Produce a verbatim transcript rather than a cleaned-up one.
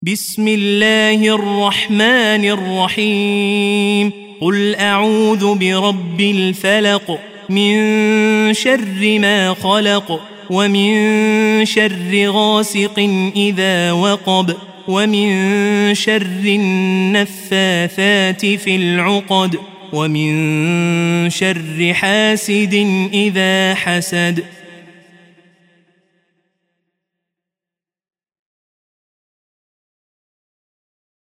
بسم الله الرحمن الرحيم قل أعوذ برب الفلق من شر ما خلق ومن شر غاسق إذا وقب ومن شر النفاثات في العقد ومن شر حاسد إذا حسد